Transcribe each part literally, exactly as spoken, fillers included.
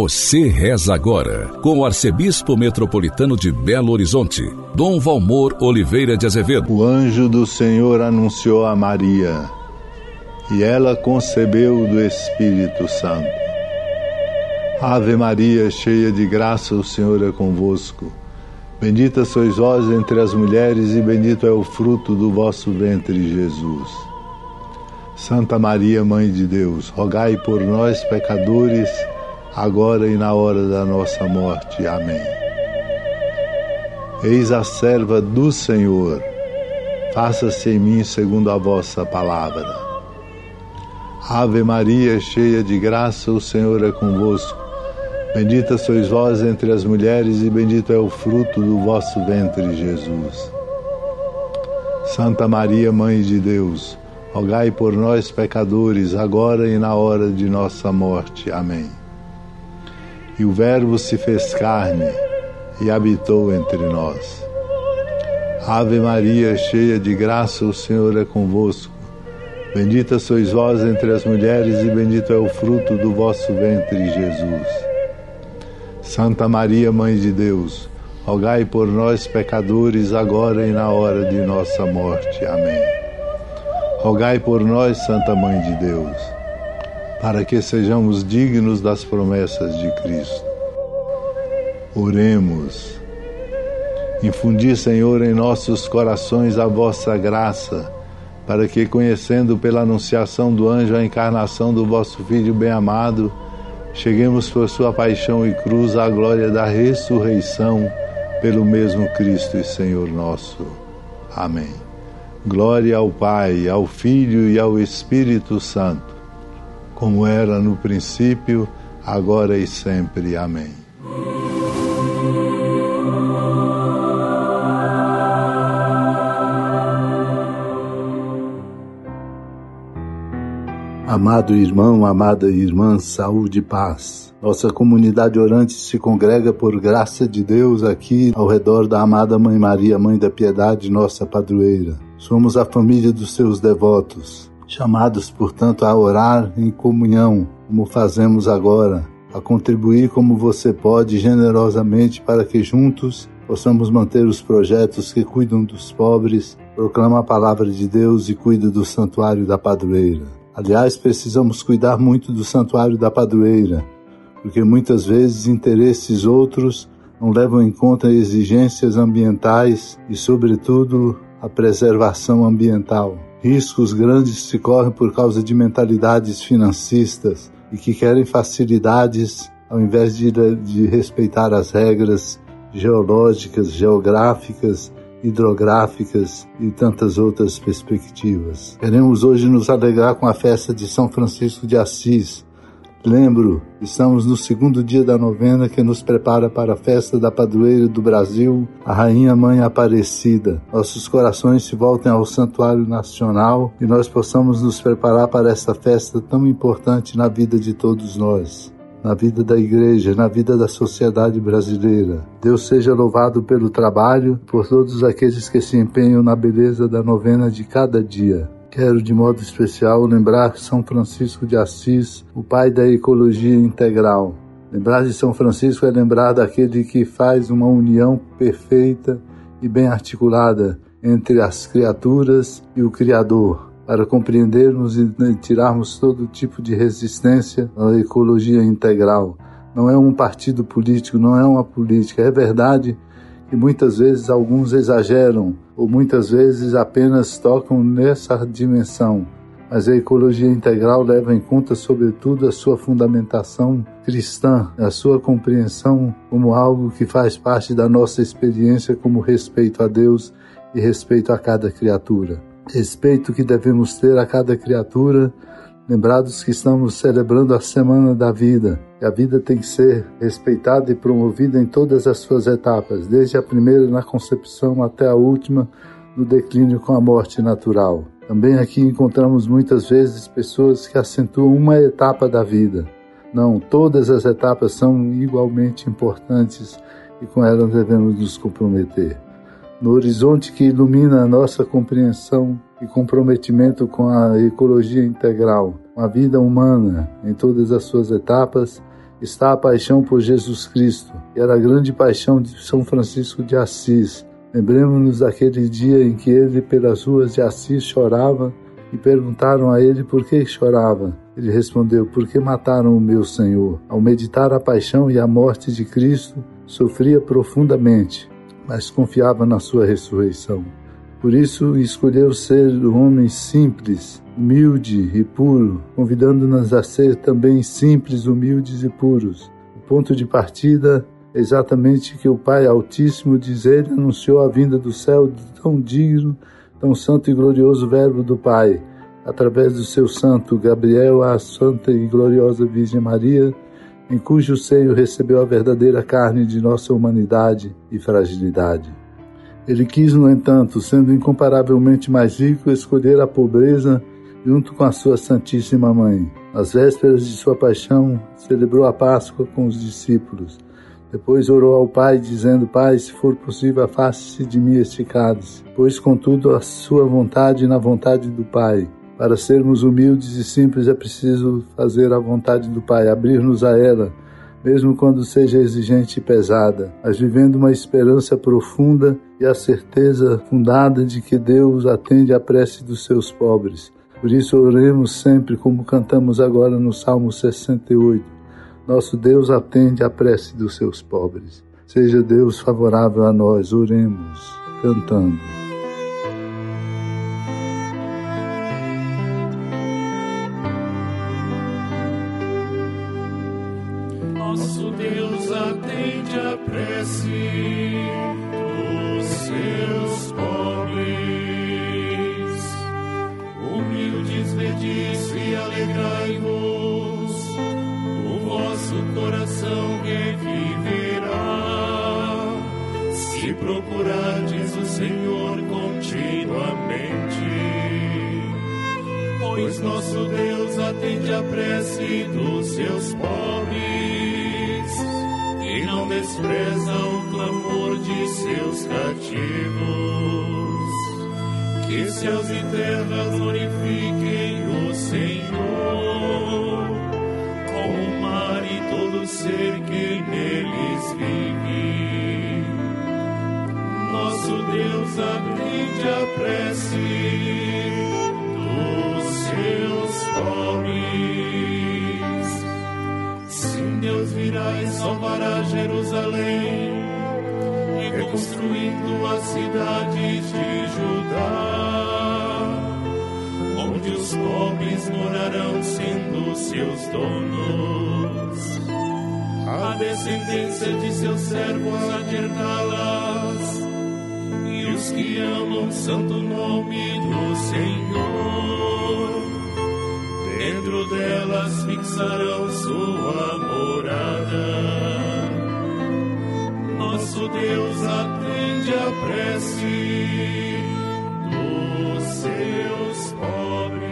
Você reza agora com o arcebispo metropolitano de Belo Horizonte, Dom Valmor Oliveira de Azevedo. O anjo do Senhor anunciou a Maria, e ela concebeu do Espírito Santo. Ave Maria, cheia de graça, o Senhor é convosco. Bendita sois vós entre as mulheres, e bendito é o fruto do vosso ventre, Jesus. Santa Maria, Mãe de Deus, rogai por nós, pecadores, agora e na hora da nossa morte. Amém. Eis a serva do Senhor, faça-se em mim segundo a vossa palavra. Ave Maria, cheia de graça, o Senhor é convosco. Bendita sois vós entre as mulheres, e bendito é o fruto do vosso ventre, Jesus. Santa Maria, Mãe de Deus, rogai por nós, pecadores, agora e na hora de nossa morte. Amém. E o Verbo se fez carne e habitou entre nós. Ave Maria, cheia de graça, o Senhor é convosco. Bendita sois vós entre as mulheres, e bendito é o fruto do vosso ventre, Jesus. Santa Maria, Mãe de Deus, rogai por nós, pecadores, agora e na hora de nossa morte. Amém. Rogai por nós, Santa Mãe de Deus, para que sejamos dignos das promessas de Cristo. Oremos. Infundi, Senhor, em nossos corações a vossa graça, para que, conhecendo pela anunciação do anjo a encarnação do vosso Filho bem-amado, cheguemos por sua paixão e cruz à glória da ressurreição, pelo mesmo Cristo e Senhor nosso. Amém. Glória ao Pai, ao Filho e ao Espírito Santo, como era no princípio, agora e sempre. Amém. Amado irmão, amada irmã, saúde e paz. Nossa comunidade orante se congrega por graça de Deus aqui ao redor da amada Mãe Maria, Mãe da Piedade, nossa padroeira. Somos a família dos seus devotos, chamados, portanto, a orar em comunhão, como fazemos agora, a contribuir como você pode generosamente para que juntos possamos manter os projetos que cuidam dos pobres, proclamam a palavra de Deus e cuidam do santuário da padroeira. Aliás, precisamos cuidar muito do santuário da padroeira, porque muitas vezes interesses outros não levam em conta exigências ambientais e, sobretudo, a preservação ambiental. Riscos grandes se correm por causa de mentalidades financistas e que querem facilidades ao invés de, de respeitar as regras geológicas, geográficas, hidrográficas e tantas outras perspectivas. Queremos hoje nos alegrar com a festa de São Francisco de Assis. Lembro, estamos no segundo dia da novena que nos prepara para a festa da padroeira do Brasil, a Rainha Mãe Aparecida. Nossos corações se voltem ao Santuário Nacional e nós possamos nos preparar para esta festa tão importante na vida de todos nós, na vida da Igreja, na vida da sociedade brasileira. Deus seja louvado pelo trabalho, por todos aqueles que se empenham na beleza da novena de cada dia. Quero, de modo especial, lembrar São Francisco de Assis, o pai da ecologia integral. Lembrar de São Francisco é lembrar daquele que faz uma união perfeita e bem articulada entre as criaturas e o Criador, para compreendermos e tirarmos todo tipo de resistência à ecologia integral. Não é um partido político, não é uma política. É verdade que muitas vezes alguns exageram, ou muitas vezes apenas tocam nessa dimensão. Mas a ecologia integral leva em conta, sobretudo, a sua fundamentação cristã, a sua compreensão como algo que faz parte da nossa experiência como respeito a Deus e respeito a cada criatura. Respeito que devemos ter a cada criatura, lembrados que estamos celebrando a Semana da Vida. E a vida tem que ser respeitada e promovida em todas as suas etapas, desde a primeira na concepção até a última no declínio com a morte natural. Também aqui encontramos muitas vezes pessoas que acentuam uma etapa da vida. Não, todas as etapas são igualmente importantes e com elas devemos nos comprometer. No horizonte que ilumina a nossa compreensão e comprometimento com a ecologia integral, com a vida humana em todas as suas etapas, está a paixão por Jesus Cristo, que era a grande paixão de São Francisco de Assis. Lembremos-nos daquele dia em que ele pelas ruas de Assis chorava e perguntaram a ele por que chorava. Ele respondeu: porque mataram o meu Senhor. Ao meditar a paixão e a morte de Cristo, sofria profundamente, mas confiava na sua ressurreição. Por isso escolheu ser um homem simples, humilde e puro, convidando-nos a ser também simples, humildes e puros. O ponto de partida é exatamente que o Pai Altíssimo, diz ele, anunciou a vinda do céu tão digno, tão santo e glorioso Verbo do Pai, através do seu santo Gabriel, à santa e gloriosa Virgem Maria, em cujo seio recebeu a verdadeira carne de nossa humanidade e fragilidade. Ele quis, no entanto, sendo incomparavelmente mais rico, escolher a pobreza junto com a sua Santíssima Mãe. Nas vésperas de sua paixão, celebrou a Páscoa com os discípulos. Depois orou ao Pai, dizendo: Pai, se for possível, afaste-se de mim este cálice, pois, contudo, a sua vontade e na vontade do Pai. Para sermos humildes e simples é preciso fazer a vontade do Pai, abrir-nos a ela, mesmo quando seja exigente e pesada, mas vivendo uma esperança profunda e a certeza fundada de que Deus atende à prece dos seus pobres. Por isso oremos sempre, como cantamos agora no Salmo sessenta e oito. Nosso Deus atende à prece dos seus pobres. Seja Deus favorável a nós. Oremos, cantando. Nosso Deus atende a prece dos seus pobres. Humildes pedis e alegrai-vos, o vosso coração reviverá. Se procurardes o Senhor continuamente, pois nosso Deus atende a prece dos seus pobres e não despreza o clamor de seus cativos. Que céus e terras glorifiquem o Senhor, com o mar e todo ser que neles vive. Nosso Deus atende a prece dos seus pobres. Sim, Deus virá e salvará Jerusalém, reconstruindo as cidades de Judá, onde os pobres morarão sendo seus donos. A descendência de seus servos há de herdá-las, e os que amam o santo nome do Senhor, dentro delas fixarão sua morada. Nosso Deus atende a prece dos seus pobres.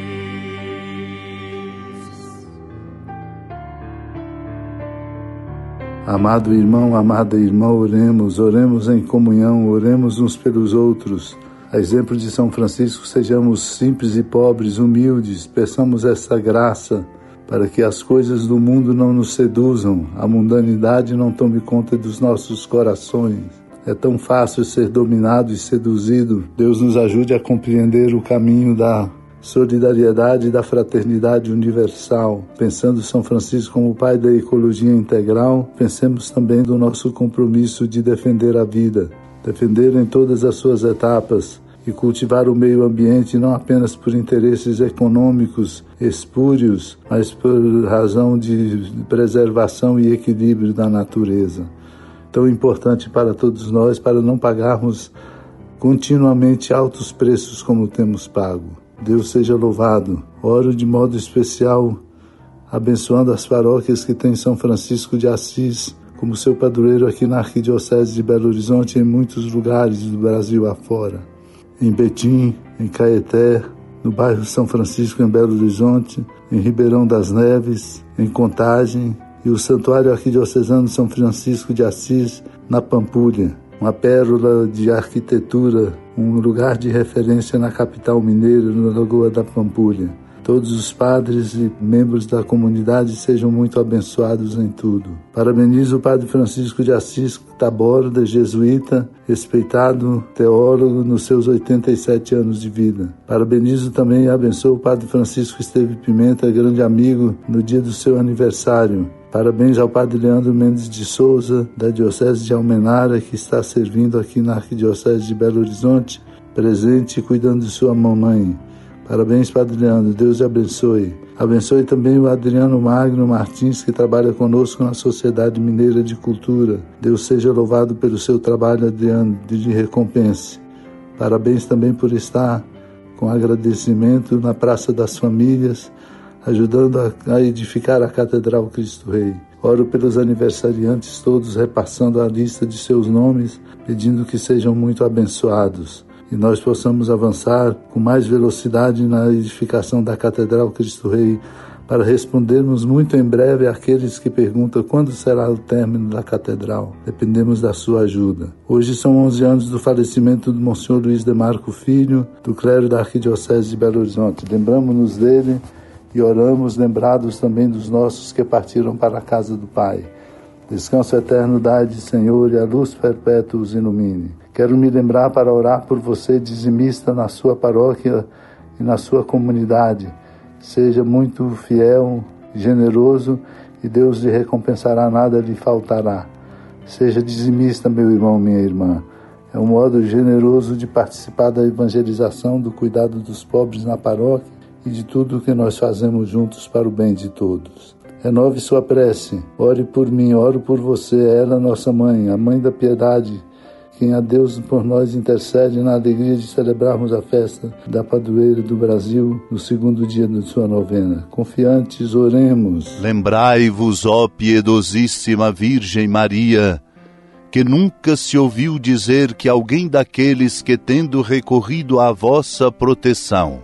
Amado irmão, amada irmã, oremos, oremos em comunhão, oremos uns pelos outros. A exemplo de São Francisco, sejamos simples e pobres, humildes, peçamos essa graça para que as coisas do mundo não nos seduzam, a mundanidade não tome conta dos nossos corações. É tão fácil ser dominado e seduzido. Deus nos ajude a compreender o caminho da solidariedade e da fraternidade universal. Pensando São Francisco como pai da ecologia integral, pensemos também do nosso compromisso de defender a vida, defender em todas as suas etapas e cultivar o meio ambiente não apenas por interesses econômicos espúrios, mas por razão de preservação e equilíbrio da natureza. Tão importante para todos nós, para não pagarmos continuamente altos preços como temos pago. Deus seja louvado. Oro de modo especial, abençoando as paróquias que têm São Francisco de Assis como seu padroeiro aqui na Arquidiocese de Belo Horizonte e em muitos lugares do Brasil afora. Em Betim, em Caeté, no bairro São Francisco em Belo Horizonte, em Ribeirão das Neves, em Contagem e o Santuário Arquidiocesano São Francisco de Assis na Pampulha, uma pérola de arquitetura, um lugar de referência na capital mineira, na Lagoa da Pampulha. Todos os padres e membros da comunidade sejam muito abençoados em tudo. Parabenizo o Padre Francisco de Assis Taborda, jesuíta, respeitado teólogo nos seus oitenta e sete anos de vida. Parabenizo também e abençoo o Padre Francisco Esteve Pimenta, grande amigo, no dia do seu aniversário. Parabéns ao Padre Leandro Mendes de Souza, da Diocese de Almenara, que está servindo aqui na Arquidiocese de Belo Horizonte, presente e cuidando de sua mamãe. Parabéns, Padre Leandro, Deus te abençoe. Abençoe também o Adriano Magno Martins, que trabalha conosco na Sociedade Mineira de Cultura. Deus seja louvado pelo seu trabalho, Adriano, de recompense. Parabéns também por estar com agradecimento na Praça das Famílias, ajudando a, a edificar a Catedral Cristo Rei. Oro pelos aniversariantes todos, repassando a lista de seus nomes, pedindo que sejam muito abençoados. E nós possamos avançar com mais velocidade na edificação da Catedral Cristo Rei, para respondermos muito em breve àqueles que perguntam quando será o término da Catedral. Dependemos da sua ajuda. Hoje são onze anos do falecimento do Monsenhor Luiz de Marco Filho, do clero da Arquidiocese de Belo Horizonte. Lembramos-nos dele e oramos, lembrados também dos nossos que partiram para a casa do Pai. Descanso eterno dai-de, Senhor, e a luz perpétua os ilumine. Quero me lembrar para orar por você, dizimista, na sua paróquia e na sua comunidade. Seja muito fiel, generoso, e Deus lhe recompensará, nada lhe faltará. Seja dizimista, meu irmão, minha irmã. É um modo generoso de participar da evangelização, do cuidado dos pobres na paróquia e de tudo o que nós fazemos juntos para o bem de todos. Renove sua prece, ore por mim, oro por você, ela, nossa mãe, a mãe da piedade, quem a Deus por nós intercede na alegria de celebrarmos a festa da padroeira do Brasil no segundo dia de sua novena. Confiantes, oremos. Lembrai-vos, ó piedosíssima Virgem Maria, que nunca se ouviu dizer que alguém daqueles que, tendo recorrido à vossa proteção,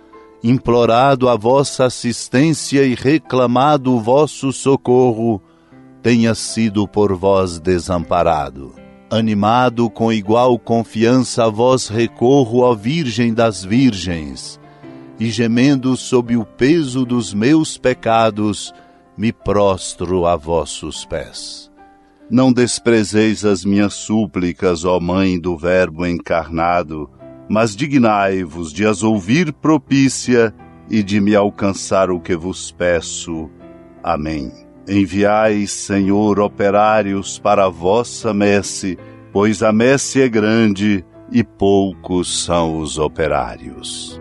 implorado a vossa assistência e reclamado o vosso socorro, tenha sido por vós desamparado. Animado com igual confiança a vós recorro, ó Virgem das Virgens, e gemendo sob o peso dos meus pecados, me prostro a vossos pés. Não desprezeis as minhas súplicas, ó Mãe do Verbo encarnado, mas dignai-vos de as ouvir propícia e de me alcançar o que vos peço. Amém. Enviai, Senhor, operários para a vossa messe, pois a messe é grande e poucos são os operários.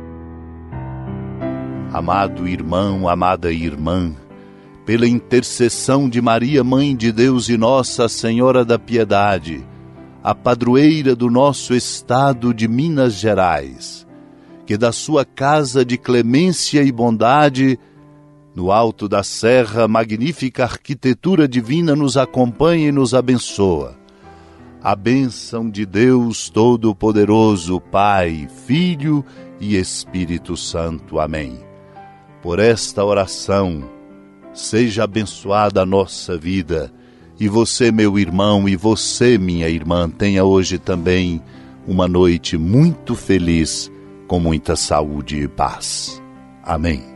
Amado irmão, amada irmã, pela intercessão de Maria, Mãe de Deus e Nossa Senhora da Piedade, a padroeira do nosso estado de Minas Gerais, que da sua casa de clemência e bondade, no alto da serra, magnífica arquitetura divina nos acompanha e nos abençoa. A bênção de Deus Todo-Poderoso, Pai, Filho e Espírito Santo. Amém. Por esta oração, seja abençoada a nossa vida. E você, meu irmão, e você, minha irmã, tenha hoje também uma noite muito feliz, com muita saúde e paz. Amém.